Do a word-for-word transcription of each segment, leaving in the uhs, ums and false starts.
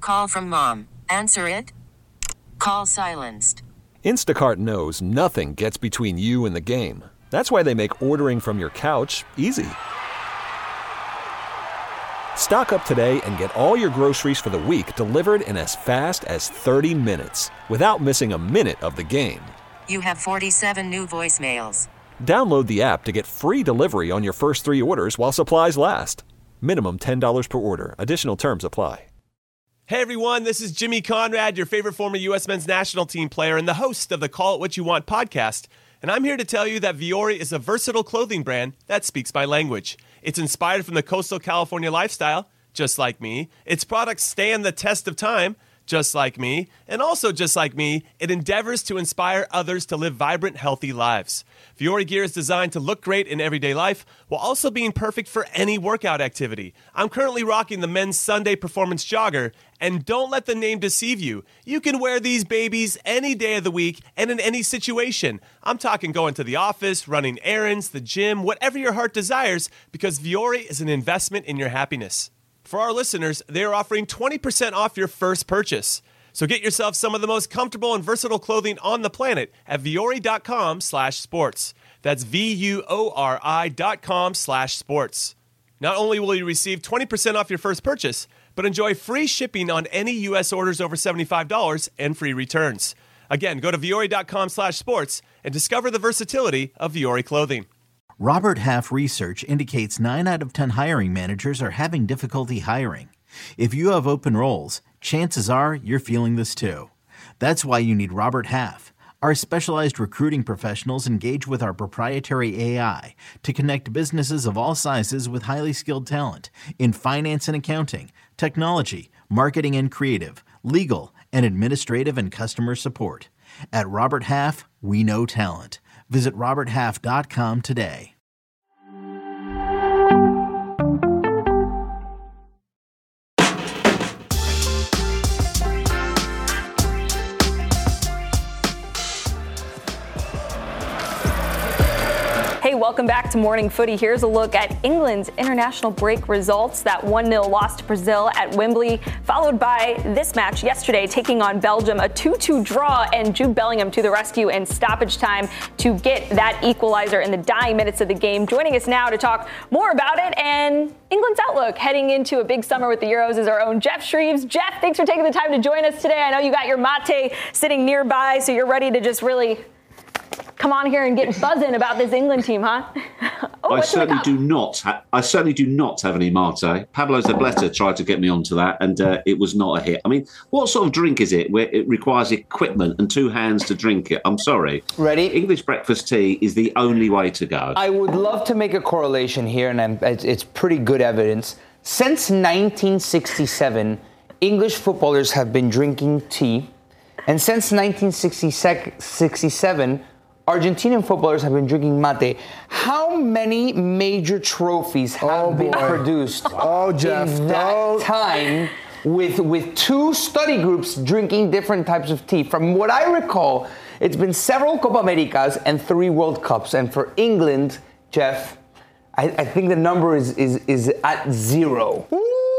Call from mom. Answer it. Call silenced. Instacart knows nothing gets between you and the game. That's why they make ordering from your couch easy. Stock up today and get all your groceries for the week delivered in as fast as thirty minutes without missing a minute of the game. You have forty-seven new voicemails. Download the app to get free delivery on your first three orders while supplies last. Minimum ten dollars per order. Additional terms apply. Hey everyone, this is Jimmy Conrad, your favorite former U S men's national team player and the host of the Call It What You Want podcast. And I'm here to tell you that Vuori is a versatile clothing brand that speaks my language. It's inspired from the coastal California lifestyle, just like me. Its products stand the test of time, just like me. And also just like me, it endeavors to inspire others to live vibrant, healthy lives. Vuori gear is designed to look great in everyday life while also being perfect for any workout activity. I'm currently rocking the men's Sunday Performance Jogger, and don't let the name deceive you. You can wear these babies any day of the week and in any situation. I'm talking going to the office, running errands, the gym, whatever your heart desires, because Vuori is an investment in your happiness. For our listeners, they are offering twenty percent off your first purchase. So get yourself some of the most comfortable and versatile clothing on the planet at Vuori.com slash sports. That's V-U-O-R-I dot com slash sports. Not only will you receive twenty percent off your first purchase, but enjoy free shipping on any U S orders over seventy-five dollars and free returns. Again, go to Vuori.com slash sports and discover the versatility of Vuori clothing. Robert Half research indicates nine out of ten hiring managers are having difficulty hiring. If you have open roles, chances are you're feeling this too. That's why you need Robert Half. Our specialized recruiting professionals engage with our proprietary A I to connect businesses of all sizes with highly skilled talent in finance and accounting, technology, marketing and creative, legal, and administrative and customer support. At Robert Half, we know talent. Visit robert half dot com today. Hey, welcome back to Morning Footy. Here's a look at England's international break results. That one nil loss to Brazil at Wembley, followed by this match yesterday taking on Belgium, a two two draw, and Jude Bellingham to the rescue in stoppage time to get that equalizer in the dying minutes of the game. Joining us now to talk more about it and England's outlook heading into a big summer with the Euros is our own Jeff Shreves. Jeff, thanks for taking the time to join us today. I know you got your mate sitting nearby, so you're ready to just really come on here and get buzzing about this England team, huh? oh, I certainly do not. Ha- I certainly do not have any mate. Pablo Zabaleta tried to get me onto that, and uh, it was not a hit. I mean, what sort of drink is it where it requires equipment and two hands to drink it? I'm sorry. Ready? English breakfast tea is the only way to go. I would love to make a correlation here, and I'm, it's, it's pretty good evidence. Since nineteen sixty-seven, English footballers have been drinking tea, and since nineteen sixty-seven, Argentinian footballers have been drinking mate. How many major trophies have oh, been boy. produced oh, Jeff. in that oh. time with, with two study groups drinking different types of tea? From what I recall, it's been several Copa Americas and three World Cups. And for England, Jeff, I, I think the number is, is, is at zero.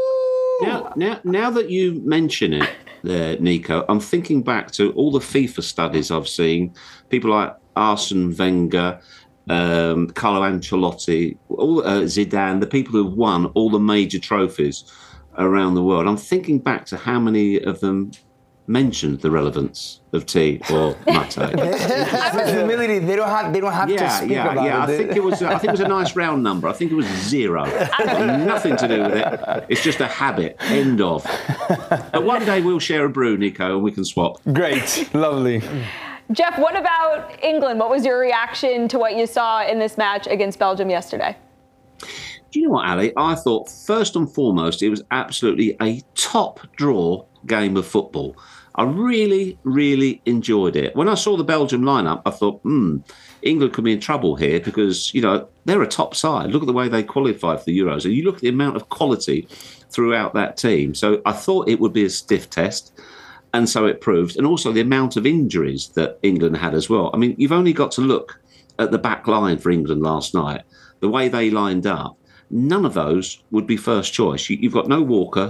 Now, now, now that you mention it, there, Nico, I'm thinking back to all the FIFA studies I've seen. People like Arsene Wenger, um, Carlo Ancelotti, all, uh, Zidane, the people who've won all the major trophies around the world. I'm thinking back to how many of them mentioned the relevance of tea or mate. Humility. They don't have. They don't have yeah, to speak yeah, about yeah. it. I think it was. I think it was a nice round number. I think it was zero. Nothing to do with it. It's just a habit. End of. But one day we'll share a brew, Nico, and we can swap. Great, lovely. Jeff, what about England? What was your reaction to what you saw in this match against Belgium yesterday? Do you know what, Ali? I thought, first and foremost, it was absolutely a top draw game of football. I really, really enjoyed it. When I saw the Belgium lineup, I thought, hmm, England could be in trouble here because, you know, they're a top side. Look at the way they qualified for the Euros. And you look at the amount of quality throughout that team. So I thought it would be a stiff test. And so it proved. And also the amount of injuries that England had as well. I mean, you've only got to look at the back line for England last night. The way they lined up, none of those would be first choice. You, you've got no Walker.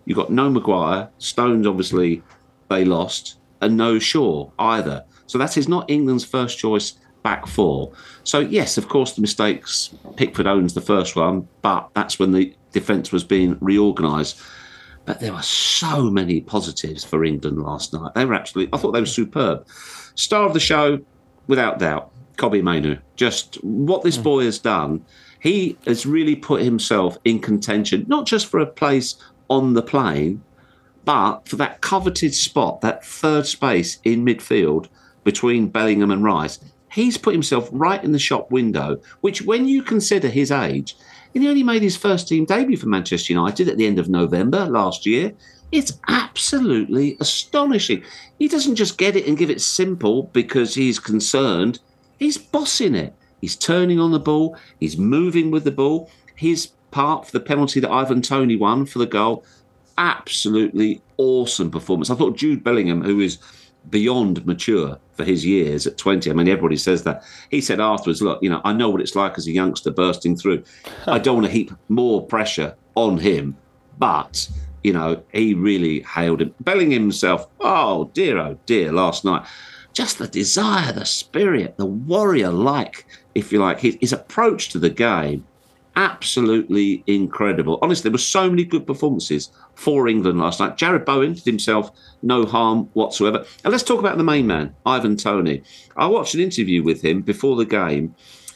You've got no Maguire. Stones, obviously, they lost. And no Shaw either. So that is not England's first choice back four. So, yes, of course, the mistakes. Pickford owns the first one, but that's when the defence was being reorganised. But there were so many positives for England last night. They were absolutely, I thought they were superb. Star of the show, without doubt, Kobbie Mainoo. Just what this boy has done, he has really put himself in contention, not just for a place on the plane, but for that coveted spot, that third space in midfield between Bellingham and Rice. He's put himself right in the shop window, which when you consider his age, and he only made his first team debut for Manchester United at the end of November last year. It's absolutely astonishing. He doesn't just get it and give it simple because he's concerned. He's bossing it. He's turning on the ball. He's moving with the ball. His part for the penalty that Ivan Toney won for the goal, absolutely awesome performance. I thought Jude Bellingham, who is beyond mature for his years at twenty. I mean, everybody says that. He said afterwards, look, you know, I know what it's like as a youngster bursting through. I don't want to heap more pressure on him, but, you know, he really hailed him. Bellingham himself, oh, dear, oh, dear, last night. Just the desire, the spirit, the warrior-like, if you like, his, his approach to the game, absolutely incredible. Honestly, there were so many good performances for England last night. Jared Bowen did himself no harm whatsoever. And let's talk about the main man, Ivan Toney. I watched an interview with him before the game,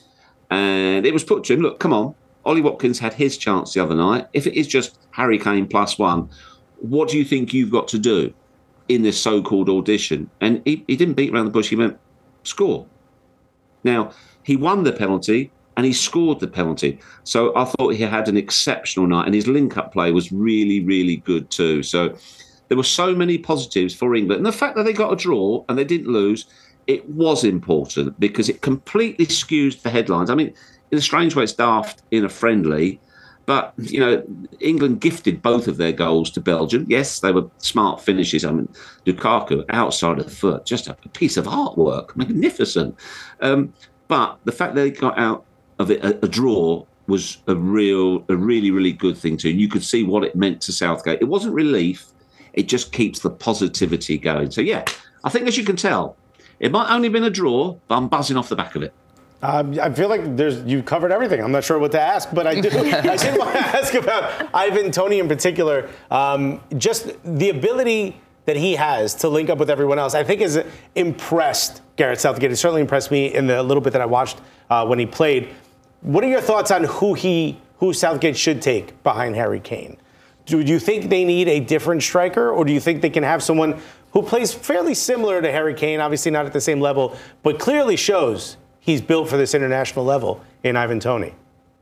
and it was put to him, look, come on, Ollie Watkins had his chance the other night. If it is just Harry Kane plus one, what do you think you've got to do in this so-called audition? And he, he didn't beat around the bush. He went, score. Now, he won the penalty and he scored the penalty. So I thought he had an exceptional night, and his link-up play was really, really good too. So there were so many positives for England. And the fact that they got a draw and they didn't lose, it was important because it completely skews the headlines. I mean, in a strange way, it's daft in a friendly, but, you know, England gifted both of their goals to Belgium. Yes, they were smart finishes. I mean, Lukaku, outside of the foot, just a piece of artwork, magnificent. Um, but the fact that they got out of it, a, a draw, was a real, a really, really good thing too. And you could see what it meant to Southgate. It wasn't relief. It just keeps the positivity going. So, yeah, I think as you can tell, it might only have been a draw, but I'm buzzing off the back of it. Um, I feel like there's you covered everything. I'm not sure what to ask, but I did, I did want to ask about Ivan Toney in particular. Um, just the ability that he has to link up with everyone else, I think, has impressed Gareth Southgate. It certainly impressed me in the little bit that I watched uh, when he played. What are your thoughts on who he, who Southgate should take behind Harry Kane? Do you think they need a different striker, or do you think they can have someone who plays fairly similar to Harry Kane, obviously not at the same level, but clearly shows he's built for this international level in Ivan Toney?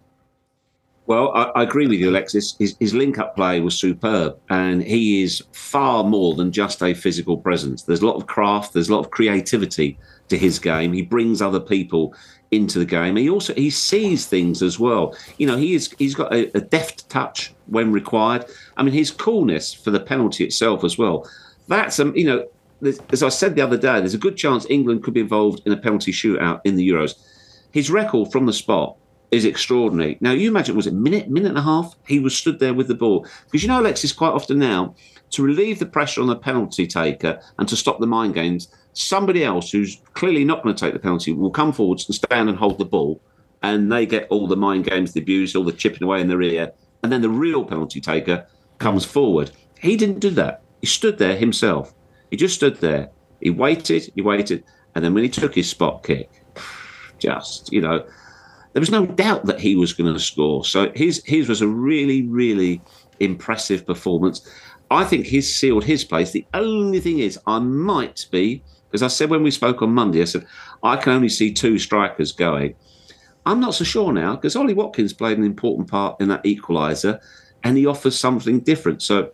Well, I, I agree with you, Alexis. His, his link-up play was superb, and he is far more than just a physical presence. There's a lot of craft, there's a lot of creativity to his game. He brings other people into the game. He also he sees things as well. You know, he is he's got a, a deft touch when required. I mean, his coolness for the penalty itself as well. That's um, you know, as I said the other day, there's a good chance England could be involved in a penalty shootout in the Euros. His record from the spot is extraordinary. Now, you imagine, was it a minute, minute and a half? He was stood there with the ball. Because, you know, Alexis, quite often now, to relieve the pressure on the penalty taker and to stop the mind games, somebody else who's clearly not going to take the penalty will come forwards and stand and hold the ball, and they get all the mind games, the abuse, all the chipping away in their ear, and then the real penalty taker comes forward. He didn't do that. He stood there himself. He just stood there. He waited, he waited, and then when he took his spot kick, just, you know, there was no doubt that he was going to score. So his his was a really, really impressive performance. I think he's sealed his place. The only thing is, I might be, because I said when we spoke on Monday, I said, I can only see two strikers going. I'm not so sure now, because Ollie Watkins played an important part in that equaliser, and he offers something different. So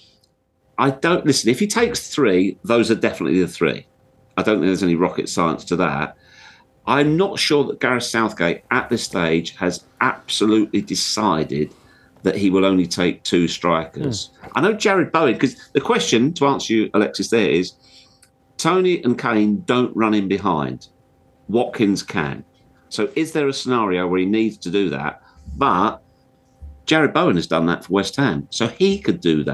I don't, listen, if he takes three, those are definitely the three. I don't think there's any rocket science to that. I'm not sure that Gareth Southgate at this stage has absolutely decided that he will only take two strikers. Mm. I know Jared Bowen, because the question, to answer you, Alexis, there is, Toney and Kane don't run in behind. Watkins can. So is there a scenario where he needs to do that? But Jared Bowen has done that for West Ham, so he could do that.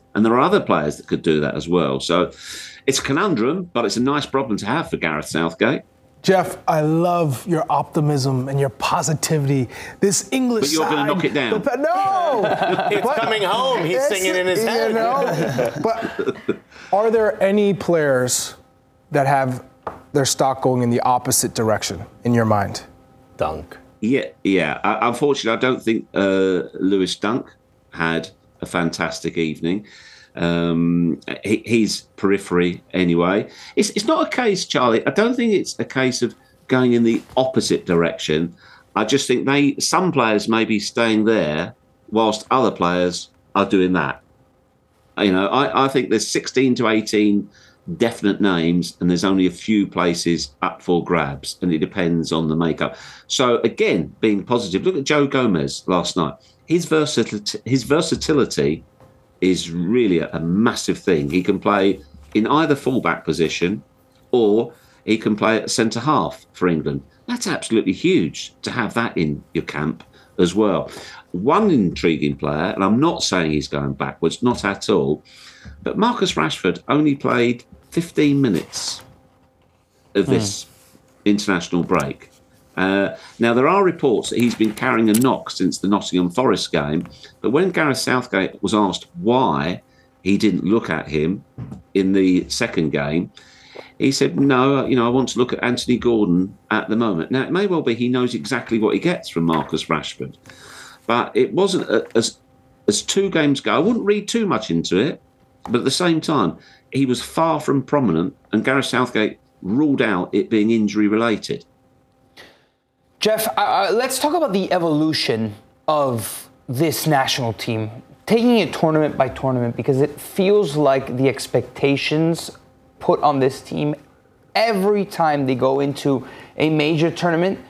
And there are other players that could do that as well. So it's a conundrum, but it's a nice problem to have for Gareth Southgate. Jeff, I love your optimism and your positivity. This English But you're side, going to knock it down. The, no! It's But coming home. He's it's- singing in his head. You know? But are there any players that have their stock going in the opposite direction in your mind? Dunk. Yeah, yeah. Uh, unfortunately, I don't think uh, Lewis Dunk had a fantastic evening. Um, he, he's periphery anyway. It's it's not a case, Charlie. I don't think it's a case of going in the opposite direction. I just think they some players may be staying there whilst other players are doing that. You know, I, I think there's sixteen to eighteen definite names, and there's only a few places up for grabs, and it depends on the makeup. So again, being positive, look at Joe Gomez last night. His versatility, his versatility is really a, a massive thing. He can play in either fullback position, or he can play at centre half for England. That's absolutely huge to have that in your camp as well. One intriguing player, and I'm not saying he's going backwards, not at all, but Marcus Rashford only played fifteen minutes of this mm. international break. Uh, now, there are reports that he's been carrying a knock since the Nottingham Forest game, but when Gareth Southgate was asked why he didn't look at him in the second game, he said, no, you know, I want to look at Anthony Gordon at the moment. Now, it may well be he knows exactly what he gets from Marcus Rashford, but it wasn't a, as, as two games go. I wouldn't read too much into it, but at the same time, he was far from prominent, and Gareth Southgate ruled out it being injury-related. Jeff, uh, let's talk about the evolution of this national team, taking it tournament by tournament, because it feels like the expectations put on this team every time they go into a major tournament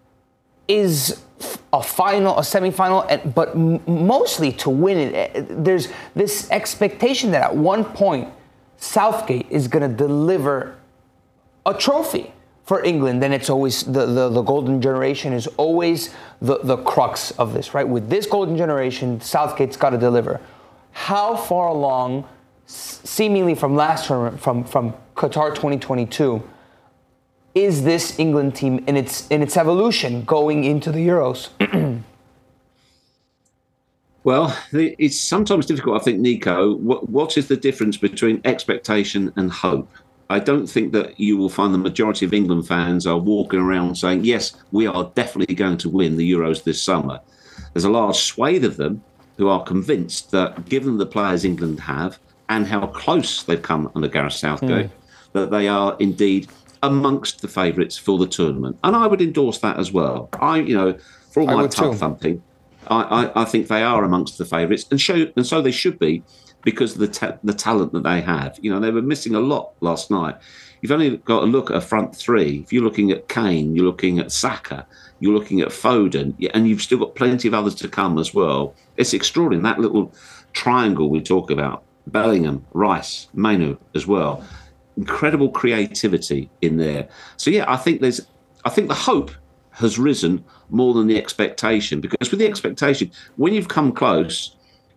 is a final, a semifinal, but mostly to win it. There's this expectation that at one point Southgate is going to deliver a trophy for England. Then it's always the, the, the golden generation is always the, the crux of this, right? With this golden generation, Southgate's got to deliver. How far along, seemingly from last tournament, from, from Qatar twenty twenty-two, is this England team in its in its evolution going into the Euros? Well, it's sometimes difficult, I think, Nico. What, what is the difference between expectation and hope? I don't think that you will find the majority of England fans are walking around saying, yes, we are definitely going to win the Euros this summer. There's a large swathe of them who are convinced that, given the players England have and how close they've come under Gareth Southgate, mm. that they are indeed amongst the favourites for the tournament. And I would endorse that as well. I, you know, for all my tug thumping, I, I, I think they are amongst the favourites, and show, and so they should be, because of the ta- the talent that they have. You know, they were missing a lot last night. You've only got to look at a front three. If you're looking at Kane, you're looking at Saka, you're looking at Foden, and you've still got plenty of others to come as well. It's extraordinary, that little triangle we talk about. Bellingham, Rice, Mainu as well. Incredible creativity in there. So, yeah, I think there's, I think the hope has risen more than the expectation, because with the expectation, when you've come close,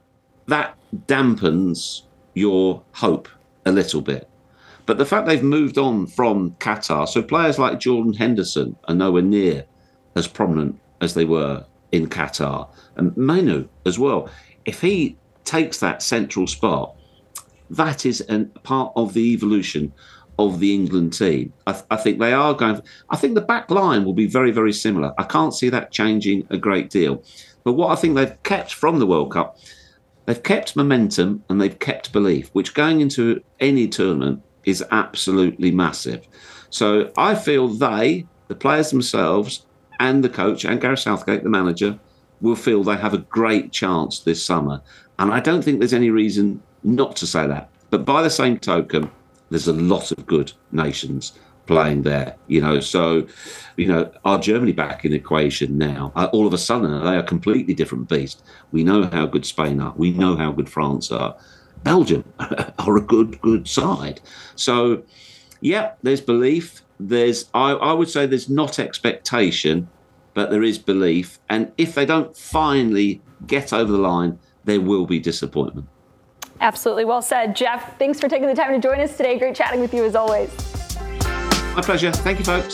that dampens your hope a little bit. But the fact they've moved on from Qatar, so players like Jordan Henderson are nowhere near as prominent as they were in Qatar. And Mainu as well. If he takes that central spot, that is a part of the evolution of the England team. I, th- I think they are going... I think the back line will be very, very similar. I can't see that changing a great deal. But what I think they've kept from the World Cup, they've kept momentum and they've kept belief, which going into any tournament is absolutely massive. So I feel they, the players themselves, and the coach, and Gareth Southgate, the manager, will feel they have a great chance this summer. And I don't think there's any reason not to say that. But by the same token, there's a lot of good nations playing there, you know. So, you know, are Germany back in the equation now? Uh, all of a sudden, they are a completely different beast. We know how good Spain are. We know how good France are. Belgium are a good, good side. So, yeah, there's belief. There's, I, I would say there's not expectation, but there is belief. And if they don't finally get over the line, there will be disappointment. Absolutely well said. Jeff, thanks for taking the time to join us today. Great chatting with you as always. My pleasure. Thank you, folks.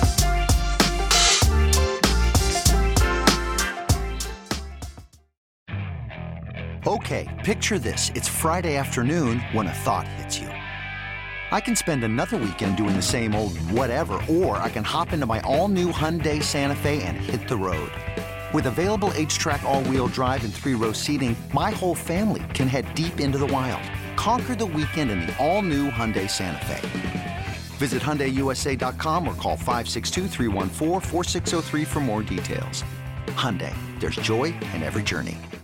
Okay, picture this. It's Friday afternoon when a thought hits you. I can spend another weekend doing the same old whatever, or I can hop into my all-new Hyundai Santa Fe and hit the road. With available H-Track all-wheel drive and three-row seating, my whole family can head deep into the wild. Conquer the weekend in the all-new Hyundai Santa Fe. Visit Hyundai U S A dot com or call five six two, three one four, four six zero three for more details. Hyundai, there's joy in every journey.